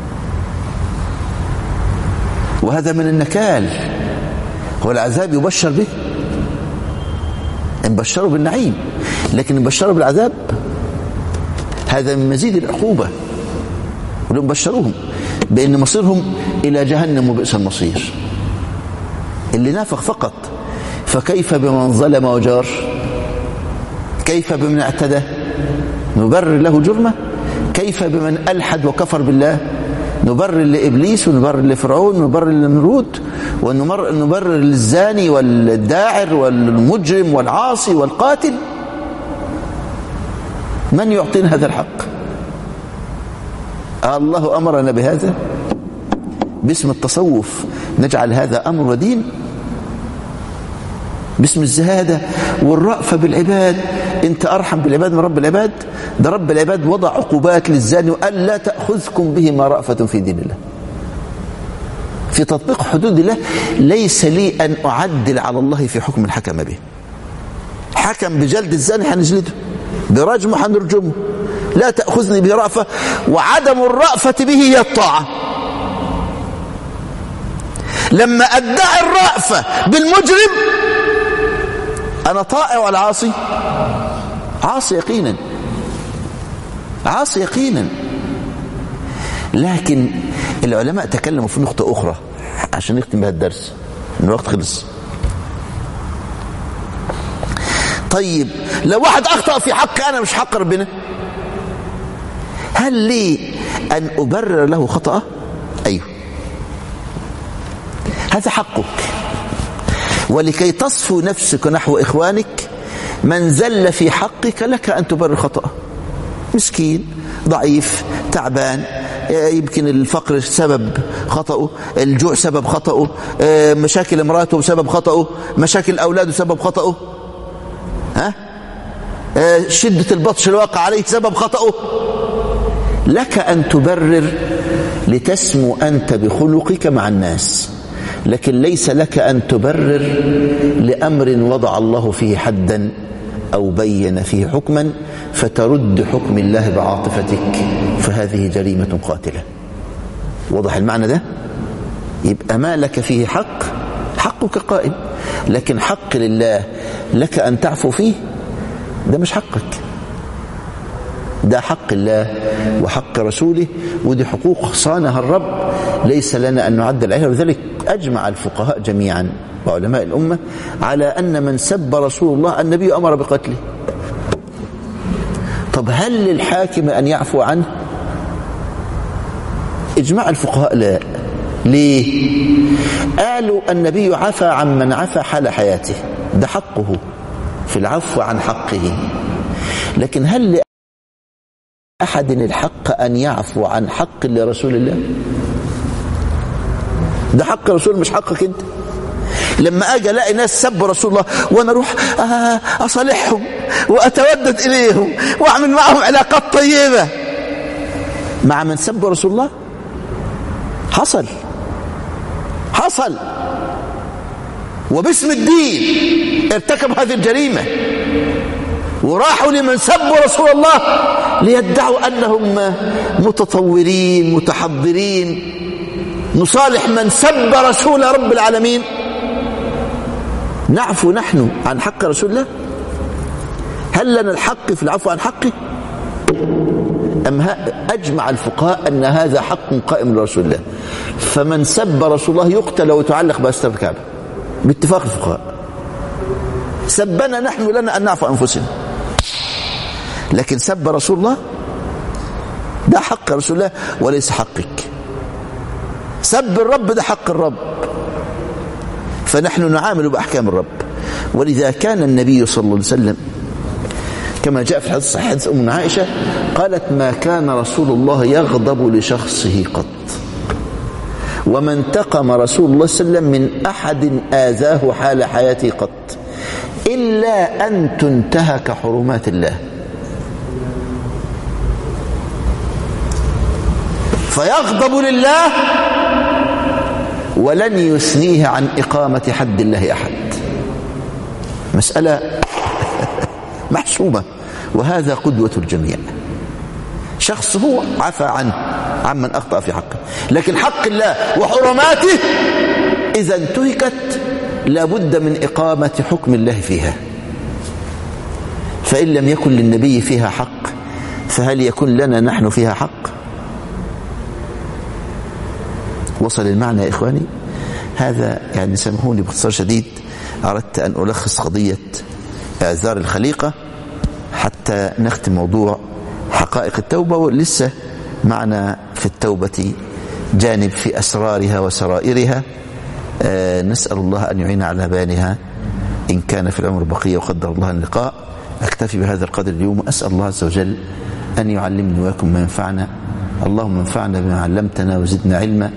وهذا من النكال، هو العذاب يبشر به، ان بشروا بالنعيم، لكن ان بشروا بالعذاب هذا من مزيد العقوبة. ولو بشروهم بأن مصيرهم إلى جهنم وبئس المصير. اللي نافق فقط. فكيف بمن ظلم وجار؟ كيف بمن اعتدى؟ نبرر له جرمه؟ كيف بمن ألحد وكفر بالله؟ نبرر لإبليس ونبرر لفرعون ونبرر لنمرود ونبرر للزاني والداعر والمجرم والعاصي والقاتل؟ من يعطينا هذا الحق؟ الله أمرنا بهذا باسم التصوف، نجعل هذا أمر ودين، باسم الزهادة والرأفة بالعباد. انت أرحم بالعباد من رب العباد؟ ده رب العباد وضع عقوبات للزاني وقال لا تأخذكم بهما رأفة في دين الله. في تطبيق حدود الله ليس لي أن أعدل على الله في حكم الحكم به. حكم بجلد الزاني هنجلده، برجمه هنرجمه، لا تأخذني به رأفة. وعدم الرأفة به هي الطاعة. لما أدعي الرأفة بالمجرم أنا طائع ولا عاصي؟ عاصي يقينا، عاصي يقينا. لكن العلماء تكلموا في نقطة أخرى عشان نختم بها الدرس، الوقت خلص. طيب لو واحد أخطأ في حق أنا مش حق ربنا، هل لي أن أبرر له خطأه؟ أيوه، هذا حقك. ولكي تصفو نفسك نحو إخوانك من زل في حقك لك أن تبرر خطأه. مسكين ضعيف تعبان، يمكن الفقر سبب خطأه، الجوع سبب خطأه، مشاكل امراته سبب خطأه، مشاكل أولاده سبب خطأه، شدة البطش الواقع عليه سبب خطأه. لك أن تبرر لتسمو أنت بخلقك مع الناس، لكن ليس لك أن تبرر لأمر وضع الله فيه حدا أو بين فيه حكما فترد حكم الله بعاطفتك، فهذه جريمة قاتلة. وضح المعنى ده؟ يبقى ما لك فيه حق، حقك قائم، لكن حق لله لك أن تعفو فيه، ده مش حقك، ده حق الله وحق رسوله، ودي حقوق صانها الرب ليس لنا أن نعدل عليها. وذلك أجمع الفقهاء جميعا وعلماء الأمة على أن من سب رسول الله النبي أمر بقتله. طب هل للحاكم أن يعفو عنه؟ إجماع الفقهاء لا. ليه؟ قالوا النبي عفى عن من عفى حال حياته، ده حقه في العفو عن حقه. لكن هل لأحد الحق أن يعفو عن حق لرسول الله؟ ده حق رسول مش حقك انت. لما اجي الاقي ناس سبوا رسول الله وانا اروح اصالحهم واتودد اليهم واعمل معهم علاقات طيبه مع من سب رسول الله، حصل وباسم الدين ارتكب هذه الجريمه، وراحوا لمن سبوا رسول الله ليدعوا انهم متطورين متحضرين. نصالح من سب رسول رب العالمين؟ نعفو نحن عن حق رسول الله؟ هل لنا الحق في العفو عن حقه؟ أم أجمع الفقهاء أن هذا حق قائم لرسول الله، فمن سب رسول الله يقتل وتعلق بأستار الكعبة باتفاق الفقهاء. سبنا نحن لنا أن نعفو أنفسنا، لكن سب رسول الله ده حق رسول الله وليس حقك. سب الرب ده حق الرب، فنحن نعامل بأحكام الرب. ولذا كان النبي صلى الله عليه وسلم كما جاء في الحديث الصحيح حديث أم عائشة قالت ما كان رسول الله يغضب لشخصه قط، وما انتقم رسول الله صلى الله عليه وسلم من أحد آذاه حال حياته قط إلا أن تنتهك حرمات الله. فيغضب لله ولن يثنيه عن إقامة حد الله أحد. مسألة محسومة، وهذا قدوة الجميع. شخص هو عفى عنه عمن أخطأ في حقه، لكن حق الله وحرماته إذا انتهكت لابد من إقامة حكم الله فيها. فإن لم يكن للنبي فيها حق فهل يكون لنا نحن فيها حق؟ وصل المعنى يا إخواني؟ هذا يعني سامحوني باختصار شديد أردت أن ألخص قضية إعذار الخليقة حتى نختم موضوع حقائق التوبة. ولسه معنا في التوبة جانب في أسرارها وسرائرها، نسأل الله أن يعين على بيانها إن كان في العمر بقية وقدر الله اللقاء. أكتفي بهذا القدر اليوم، وأسأل الله عز وجل أن يعلمني وياكم ما ينفعنا. اللهم انفعنا بما علمتنا وزدنا علما.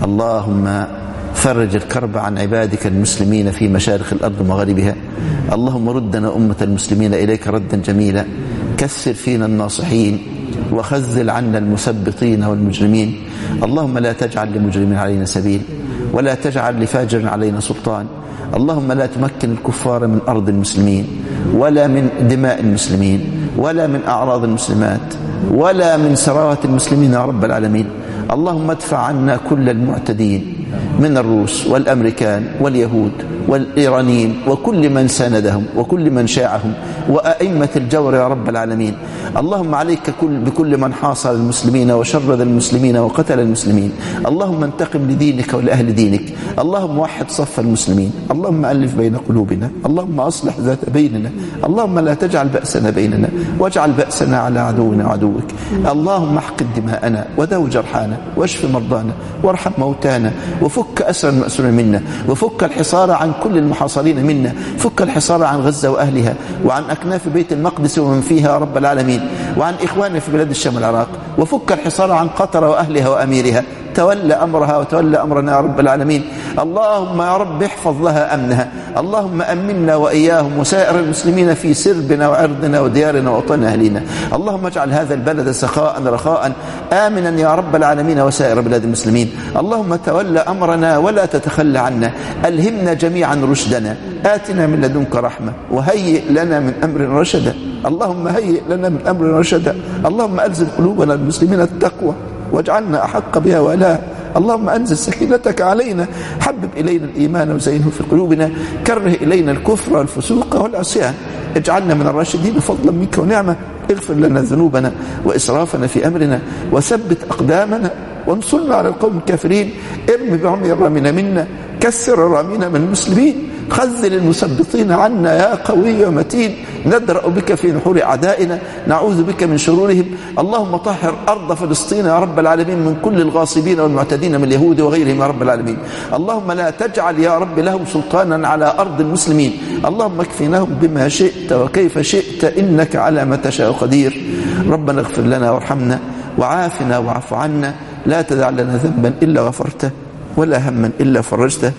اللهم فرج الكرب عن عبادك المسلمين في مشارق الأرض ومغاربها. اللهم ردنا أمة المسلمين إليك ردا جميلا. كثر فينا الناصحين وخذل عنا المثبطين والمجرمين. اللهم لا تجعل لمجرم علينا سبيل ولا تجعل لفاجر علينا سلطان. اللهم لا تمكن الكفار من أرض المسلمين ولا من دماء المسلمين ولا من أعراض المسلمات ولا من ثروات المسلمين يا رب العالمين. اللهم ادفع عنا كل المعتدين من الروس والأمريكان واليهود والإيرانيين وكل من ساندهم وكل من شاعهم وأئمة الجور يا رب العالمين. اللهم عليك بكل من حاصر المسلمين وشرد المسلمين وقتل المسلمين. اللهم انتقم لدينك ولأهل دينك. اللهم وحد صف المسلمين. اللهم ألف بين قلوبنا. اللهم أصلح ذات بيننا. اللهم لا تجعل بأسنا بيننا واجعل بأسنا على عدونا وعدوك. اللهم احقن دماءنا وداو جرحانا واشف مرضانا وارحم موتانا وفك أسر المأسورين منا وفك الحصار عن كل المحاصرين منا. فك الحصار عن غزة وأهلها وعن أكناف بيت المقدس ومن فيها يا رب العالمين وعن إخواننا في بلاد الشام والعراق. وفك الحصار عن قطر وأهلها وأميرها. تولى أمرها وتولى أمرنا يا رب العالمين. اللهم يا رب احفظ لها أمنها. اللهم أمنا وإياهم وسائر المسلمين في سربنا وعرضنا وديارنا ووطن أهلنا. اللهم اجعل هذا البلد سخاء رخاء آمنا يا رب العالمين وسائر بلاد المسلمين. اللهم تولى أمرنا ولا تتخلى عنا. ألهمنا جميعا رشدنا. آتنا من لدنك رحمة وهيئ لنا من أمر رشدا. اللهم هيئ لنا من أمر رشدا. اللهم ألزم قلوبنا المسلمين التقوى واجعلنا أحق بها ولا. اللهم أنزل سكينتك علينا. حبب إلينا الإيمان وزينه في قلوبنا. كره إلينا الكفر والفسوق والعصيان. اجعلنا من الراشدين فضلا منك ونعمة. اغفر لنا ذنوبنا وإسرافنا في أمرنا وثبت أقدامنا وانصرنا على القوم الكافرين. ارم بعمي الرامين منا. كسر الرامين من المسلمين. خذل المثبطين عنا يا قوي ومتين. ندرأ بك في نحور أعدائنا. نعوذ بك من شرورهم. اللهم طهر أرض فلسطين يا رب العالمين من كل الغاصبين والمعتدين من اليهود وغيرهم يا رب العالمين. اللهم لا تجعل يا رب لهم سلطانا على أرض المسلمين. اللهم اكفناهم بما شئت وكيف شئت إنك على ما تشاء قدير. ربنا اغفر لنا وارحمنا وعافنا واعف عنا. لا تدع لنا ذنبا إلا غفرته ولا هما إلا فرجته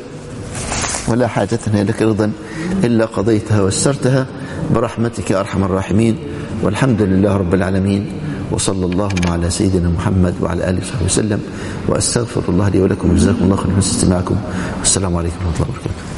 ولا حاجة لك رضا إلا قضيتها ويسرتها برحمتك يا أرحم الراحمين. والحمد لله رب العالمين. وصلى اللهم على سيدنا محمد وعلى آله وصحبه وسلم. وأستغفر الله لي ولكم وجزاكم الله خيرا حسن استماعكم. والسلام عليكم ورحمة الله وبركاته.